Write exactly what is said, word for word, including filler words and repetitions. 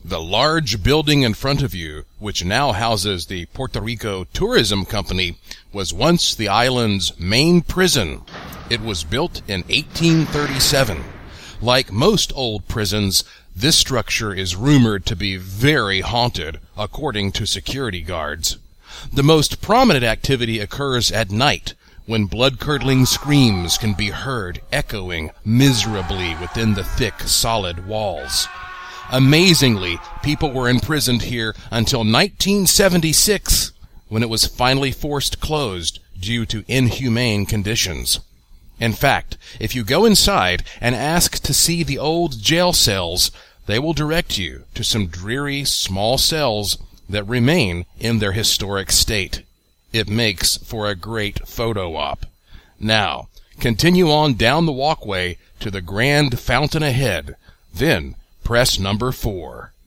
The large building in front of you, which now houses the Puerto Rico Tourism Company, was once the island's main prison. It was built in eighteen thirty-seven. Like most old prisons, this structure is rumored to be very haunted, according to security guards. The most prominent activity occurs at night, when blood-curdling screams can be heard echoing miserably within the thick, solid walls. Amazingly, people were imprisoned here until nineteen seventy-six, when it was finally forced closed due to inhumane conditions. In fact, if you go inside and ask to see the old jail cells, they will direct you to some dreary, small cells that remain in their historic state. It makes for a great photo op. Now, continue on down the walkway to the grand fountain ahead, then press number four.